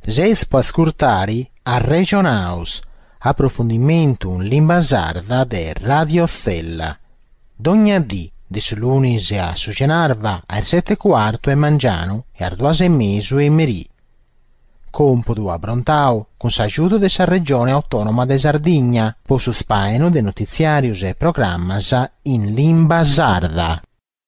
Jes può ascoltare a Regionaus, approfondimento in lingua sarda de Radio Stella. D'ogni dì, di lunedì a Sugenarva alle 7:15 e mangiano e alle 2:30 e merì. Compodo a Brontau con l'aiuto della regione autonoma de Sardigna, po su spaino de notiziarius e programmas in lingua sarda.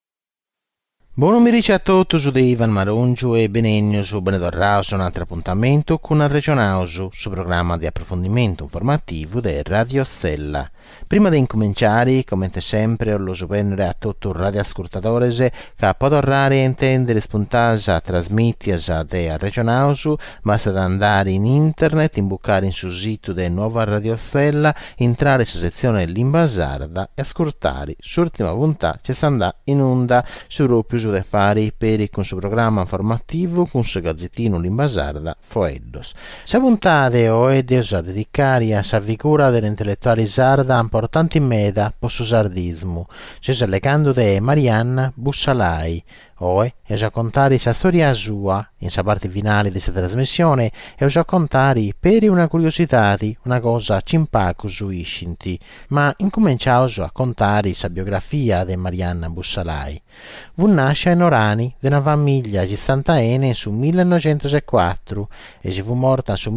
Buon pomeriggio a tutti su Ivan Marungiu e benennio su Benedorraus, un altro appuntamento con il Regionaus, su programma di approfondimento informativo del Radio Stella. Prima di incominciare, come sempre, lo supendere a tutti i radioascoltatori che possono intendere spuntare a trasmettere del Regionaus, basta andare in internet, imbucare in sul sito del nuovo Radio Stella, entrare sulla sezione Lingua Sarda e ascoltare l'ultima puntata che si andrà in onda su proprio su de fare per con suo programma informativo con suo gazzettino Lingua Sarda Foeddos. Se puntate o è a dedicare a sa figura dell'intellettuale sarda importante in meda per suo sardismo, cioè legando de Marianna Bussalai. Oe e già contare sa storia sua in sa parte finale di questa trasmissione e già contare per una curiosità, una cosa cimpaco su iscinti, ma incominciamo a contare sa biografia di Marianna Bussalai. Fu nasce in Orani di una famiglia gistantaene su 1904 e si fu morta su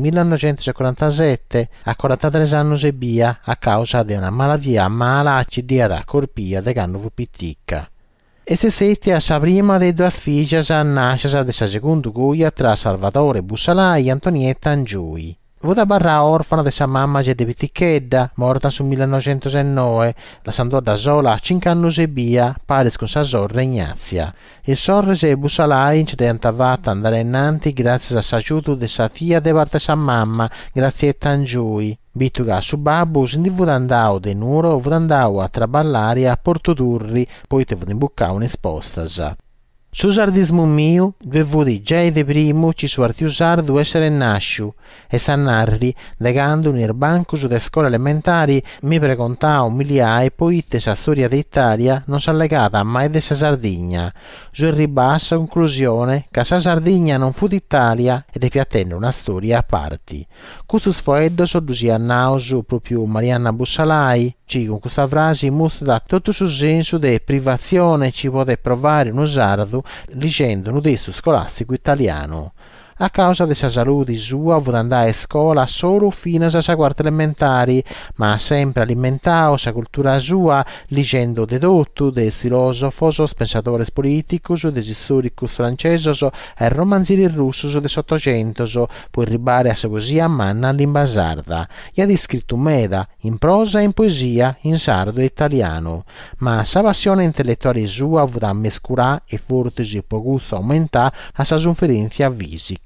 1947 a 43 anni e via a causa di una malattia malacida da corpia de quando fu piticca. E se siete a sa prima dei due figlie a nascere della seconda cuia tra Salvatore Bussalai e Antonietta Angiui. Fu da barra orfana de sa mamma di piticchedda, morta su 1909, lasciando da sola a 5 anni e via, pare con sa sorella Ignazia. Il sorrese e Bussalai ci diventavate andare innanti grazie a s'aiuto de sa figlia de parte sa mamma, Grazietta Angiui. Bituga su babbo si fu andau de nuro, fu andau a traballare a Portodurri, poi te fu imbuccare un'esposta. Su sardismo mio, due vudi già de primo ci su artiu sardu essere nasciu, e sannarri, legando un banco su de scuole elementari, mi precontau miliai poi te sa storia d'Italia non s'ha legata mai de sa Sardigna. Su ribassa conclusione che sa Sardigna non fu d'Italia ed è piattendo una storia a parti. Questo sfoeddo soddusi a nausu proprio Marianna Bussalai, ci con questa frase mostra tutto sul senso de privazione ci può provare uno sardo leggendo un testo scolastico italiano. A causa della salute sua fu andare a scuola solo fino alla quarta elementare, ma sempre alimentando la cultura sua, leggendo de tutto, dei filosofos, pensadores politicos, dei storici francesi e romanzieri russi del Settecento, poi ribare a sa poesia manna in lingua sarda, e ha scritto meda, in prosa e in poesia, in sardo e italiano, ma sa passione intellettuale sua fu da mescurare e forte po gusto aumentare a sa sofferenza fisica.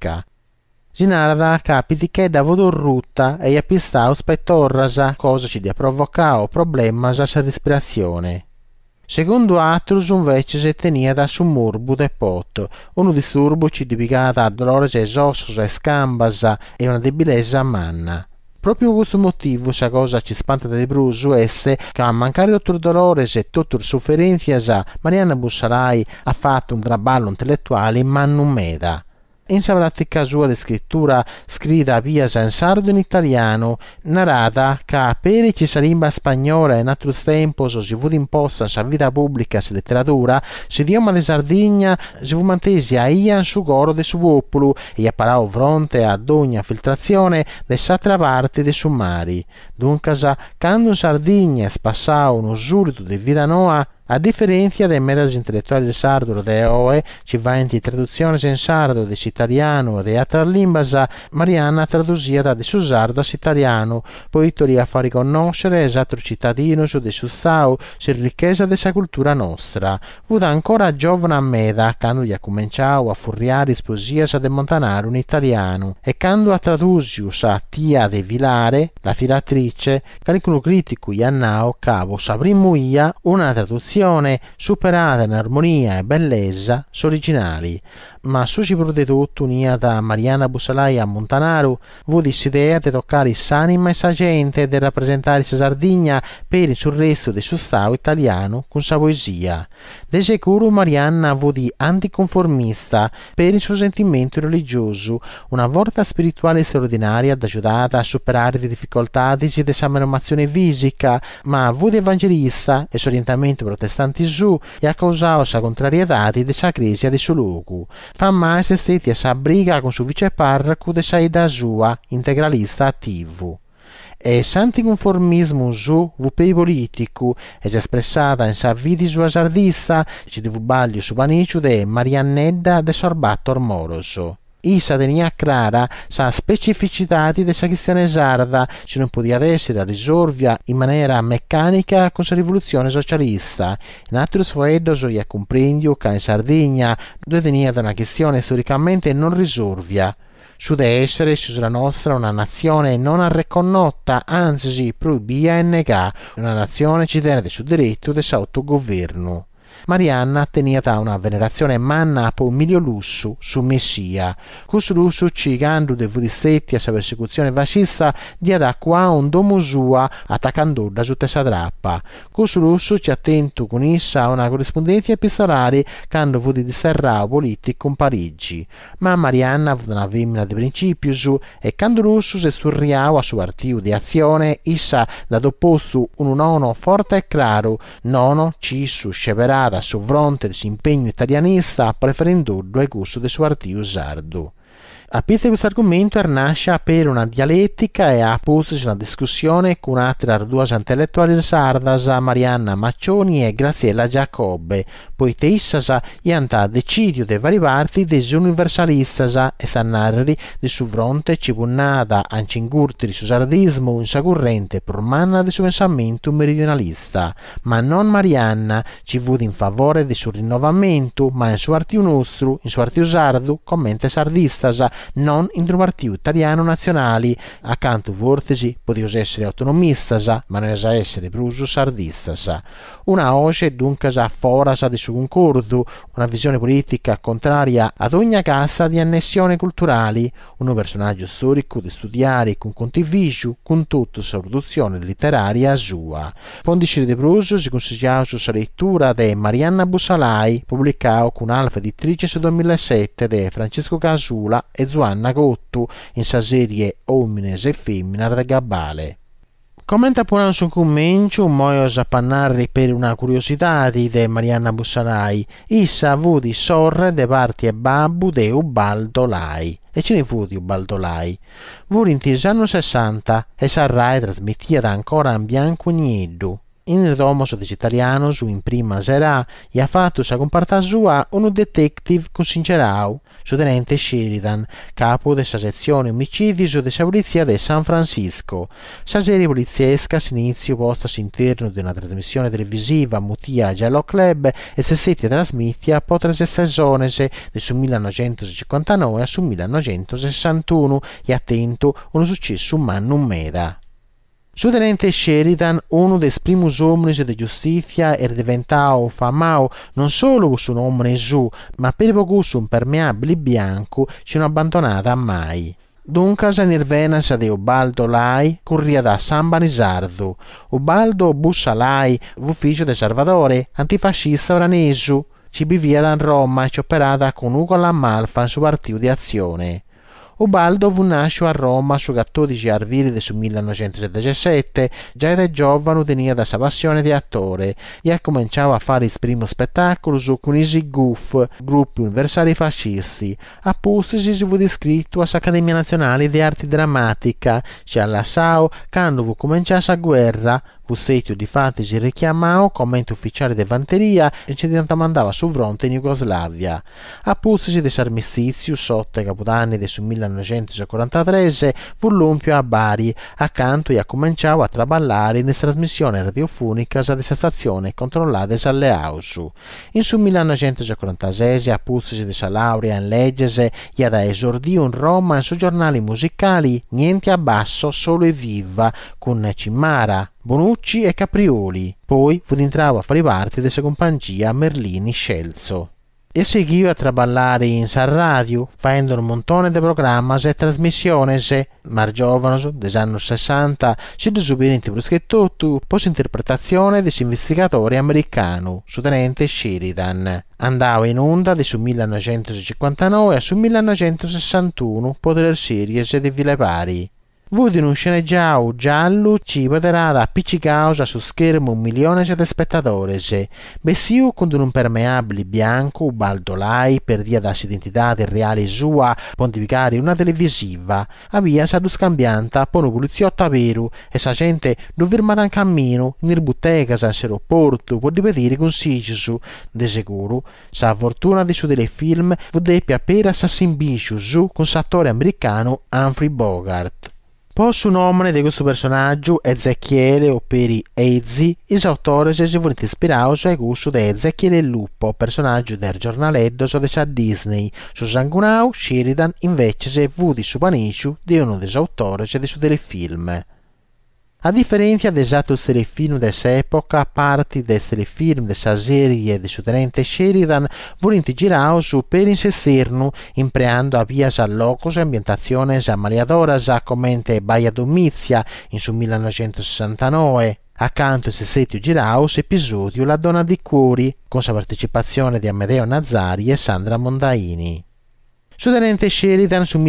Ginarda capiti che da vodorrutta e appistau spettorrasa, cosa ci dia provocao problemas a sa respirazione. Secondo Atrus invece si tenia da su murbu de pot, uno disturbo ci divigata a dolores e ossos e scambas e una debilezza manna. Proprio questo motivo, sa cosa ci spanta di bruso esse che a mancare dottor Dolores e tutte le sofferenze Marianna Bussalai ha fatto un traballo intellettuale ma non meda. In sa pratica sua di scrittura scritta via in sardo in italiano, narrata che per ci sa lingua spagnola in altri tempi si fu imposta sa vita pubblica e letteratura, l'idioma di Sardegna si fu mantesi a Ian su goro de su popolo e apparò fronte ad ogni filtrazione de s'altra parte de su mari. Dunque, quando in Sardegna spassava uno giurito di vita noa, a differenza dei metodi intellettuali del sardo de OE, ci va in traduzione in sardo di italiano e di altre lingue, Marianna tradusia da su sardo a italiano, poi torì a far riconoscere esatto cittadino su de su stau, su ricchezza della cultura nostra. Fu da ancora giovane a meda, quando gli ha cominciato a furriare poesie a demontanare un italiano, e quando ha tradusio sa Tia de Vilare, la filatrice, carico critico iannao cavo sa primuia una traduzione composizione, superata in armonia e bellezza, sono originali. Ma su soprattutto unia da Marianna Bussalai a Montanaru, fu l'idea di toccare s'anima e sa gente e di rappresentare sa Sardegna per il sul resto del suo stato italiano con sa poesia. De sicuro Marianna fu di anticonformista per il suo sentimento religioso, una volta spirituale straordinaria aiutata a superare le difficoltà di disamazione fisica, ma fu di evangelista e suo orientamento protestante su e ha causato sa contrarietà di sa crisi di suo luogo. Fa mai se stati a sa briga con suo viceparroco de saida sua, integralista attivo. E s'anticonformismo su vupei politico è espressata in sa vita sua sardista, ci devu baglio su panicio de Mariannedda de Sorbatto Ormoroso. Issa tenia clara sa specificità di sa questione sarda, ci non poteva essere risolvia in maniera meccanica con sa rivoluzione socialista. In altri sfoedos io comprendio che in Sardegna dove tenia una questione storicamente non risolvia. Su de essere sulla nostra una nazione non arreconnotta, anzi si proibia e negà, una nazione ci tiene del suo diritto del suo autogoverno. Marianna tenia una venerazione manna per un miglio lusso su Messia. Questo lusso cigando de vudistetti a sa persecuzione fascista dia da qua un domo sua attaccando da su tessa drappa. Questo lusso ci attento con essa a una corrispondenza epistolare quando fu di disterrao politico in Parigi. Ma Marianna fu una femmina di principio su e quando lusso si surriao a suo artigo di azione essa da dopposto un nono forte e chiaro nono ci su sceverà a suo fronte del suo impegno italianista preferendo due gusto del suo artigo sardo. A parte questo argomento nasce per una dialettica e ha posto una discussione con altre due intellettuali sardas, Marianna Maccioni e Graziella Giacobbe, poetessas e hanno deciso di vari parti dei universalistas e stanarri di su fronte cibunnata a incingurti su sardismo in sa corrente promanna del suo pensamento meridionalista, ma non Marianna ci fu in favore del suo rinnovamento, ma in suo artigo nostro, in suo artigo sardo, commenta sardistas, non in un partito italiano nazionali, accanto vortesi potevano essere autonomistas, ma non essere pruso sardistas. Una oce dunque foras di suo concordo, una visione politica contraria ad ogni cassa di annessione culturali, un personaggio storico di studiare con contiviscio, con tutta la produzione letteraria sua. Pondici di pruso si consigliava su sa lettura di Marianna Bussalai, pubblicato con alfa editrice su 2007 di Francesco Casula e Zuanna Gottu in sa serie Homines e Femmina de Gabbale. Commenta pure su commento un modo a pannare per una curiosità di Marianna Bussalai. Issa fu di sorre de parti e babbu de Ubaldo Lai. E ce ne fu di Ubaldo Lai. Fu in anni 60 e sa Rai trasmetteva ancora in bianco e nero. In Romos digitaliano su in prima sera e ha fatto sa comparta sua un detective con Sincerau, su tenente Sheridan, capo della sezione omicidi su della polizia di San Francisco. Sa serie poliziesca s'inizio posta all'interno di una trasmissione televisiva mutia Giallo Club e se stati trasmessi a potre stagioni su 1959 a su 1961 e attento un successo umano meda. Su tenente Sheridan, uno dei primi uomini di giustizia, è diventato famoso non solo con suo nome su, ma per poco su impermeabile bianco ci non abbandonata mai. Dunque sa nirvenas di Ubaldo Lai corria da San Banisardo. Ubaldo Bussalai, ufficio del Salvatore, antifascista oranesu, ci vivia da Roma e ci operava con Ugo Lamalfa in suo partito di azione. Ubaldo fu nasciuto a Roma su 14 arvili del 1977, già da giovane tenia da sa passione di attore e ha cominciato a fare il primo spettacolo con i GUF, gruppi universali fascisti. A postisi si fu iscritto all'Accademia Nazionale di Arte Drammatica, cioè alla SAO, quando fu cominciata la guerra. Fu stato di fatti si richiamato come ente ufficiale di fanteria e ci mandava su fronte in Jugoslavia. A postisi dell'armistizio sotto i capodanni del 1943 fu l'umpio a Bari, accanto e ha cominciato a traballare in trasmissioni radiofoniche di stazione controllate dalle AUSU. In su 1946 a postisi della laurea in legges e ad esordio in Roma in su giornali musicali Niente a basso, solo e viva con Cimmara, Bonucci e Caprioli, poi fu entrato a fare parte della compagnia Merlini Scelzo. E seguì a traballare in San Radio, facendo un montone di programmi e trasmissioni, ma giovane, degli anni 60, si disubbidienti bruschettotu, post interpretazione degli investigatori americani, su tenente Sheridan. Andava in onda sul 1959 e sul 1961, poter series di Ville Pari. Vudi in un sceneggiato giallo ci potrà appiccicato su schermo 1 milione di spettatori, vestito con un impermeabile bianco, baldolai, per via da identità reale sua, pontificare una televisiva, avvia stato scambiata per un poliziotto vero e sa gente non fermata in cammino, in bottega, all'aeroporto, può ripetere consigli su, de sicuro, sa fortuna di su delle film, vudeppia appena s'assimbisce su con l'attore americano Humphrey Bogart. Poi su nome di questo personaggio Ezechiele o per Ezi, il autore si è voluto ispirato al gusto di Ezechiele il lupo, personaggio del giornaletto di Disney. Su Sangunau, Sheridan invece si è avuto su paniccio di uno dei autori di su telefilm. A differenza degli altri telefilm dell'epoca, parti dei telefilm della serie di su tenente Sheridan furono girati su per inserirno, impreando a via locos e ambientazioni ammaliadoras come Baia Domizia in su 1969. Accanto a Sessetio Giraus episodio La donna di cuori, con la partecipazione di Amedeo Nazzari e Sandra Mondaini. Su tenente Sheridan sul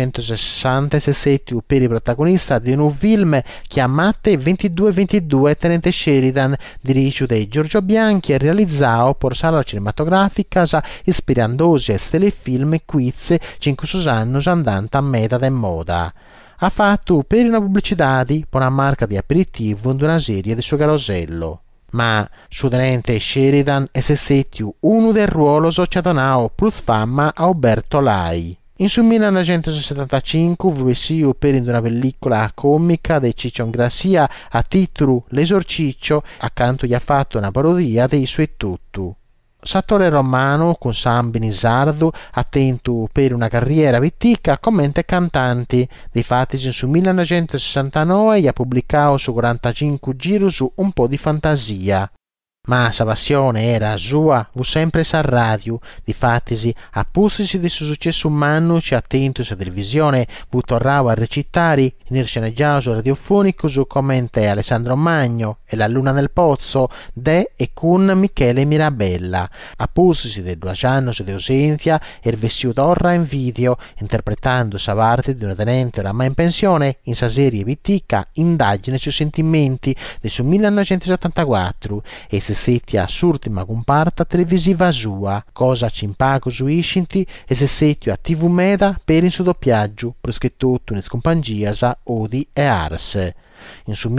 1967 per il protagonista di un film chiamato 2222 Tenente Sheridan, dirigiuto da Giorgio Bianchi e realizzato per sala cinematografica ispirandosi a telefilm quiz 5 anni andando a meta de moda. Ha fatto per una pubblicità per una marca di aperitivo di una serie di suo carosello. Ma su tenente Sheridan è sessettiu uno del ruolo sociatonao plus fama a Alberto Lai. In su 1975 fu per una pellicola comica di Ciccio Grassia a titolo L'esorciccio, accanto gli ha fatto una parodia dei suoi tuttu. L'attore romano con Sam Benisardo, attento per una carriera vittica, commenta cantanti. Difatti su 1969 ha pubblicato su 45 giri su Un po' di fantasia. Ma sa passione era sua, fu sempre sa radio, difatti a pussisi di suo successo umano ci attento sa televisione, fu torrao a recitare in sceneggiato radiofonico su commente Alessandro Magno e La luna nel pozzo, de e con Michele Mirabella, a pussisi di 2 anni di ausenza e vestito torra in video, interpretando sa parte di una tenente oramai in pensione in sa serie vitica Indagine sui sentimenti del su 1984 e settia s'ultima comparta televisiva sua, cosa ci impago su iscinti e se settia a TV Meda per il suo doppiaggio, prescritto in compagnia Odi e Ars. In su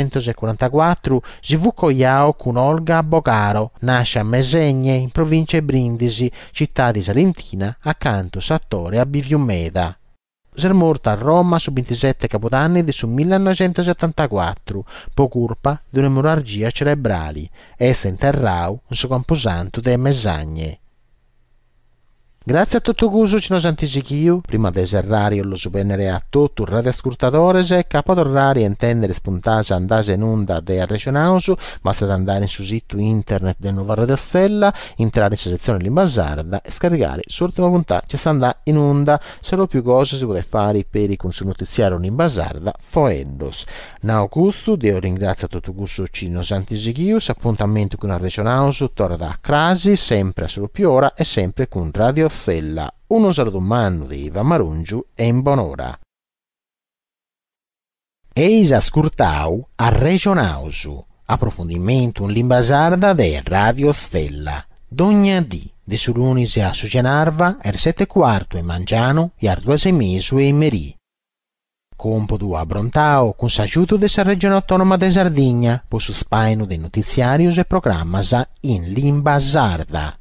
1944 si fu cogliao con Olga Bogaro, nasce a Mesegne in provincia di Brindisi, città di Salentina, accanto s'attore a Biviumeda. Si è morta a Roma su 27 capodanni del 1974, per colpa di un'emorragia cerebrale, e si interrau in suo camposanto de Mesagne. Grazie a tutto questo ci nos anticipiamo, prima di serrare lo supernere a tutto il radioascoltatore e capotorrare intendere spuntase andase in onda de Regionausu, basta andare sul sito internet del Nuova Radio Stella, entrare in sezione Lingua Sarda e scaricare l'ultima puntata ci sta andando in onda, solo più cose si può fare per i consumo notiziario Lingua Sarda foendos. Nao gusto, io ringrazio a tutto questo ci nos anticipiamo, appuntamento con la Regionausu, torna da Crasi, sempre a solo più ora e sempre con Radio Stella. Uno saluto umano di Iva Marungiu e in buon'ora. Eis ascoltau a Regionausu, approfondimento in lingua sarda de Radio Stella. Dogna di su lunis a Sugenarva, er 7:15 e mangiano, e ar 2:30 e merì. Compodo a Brontao con s'aiuto della regione autonoma de Sardegna, po su spaino dei notiziarios e programmas in lingua sarda.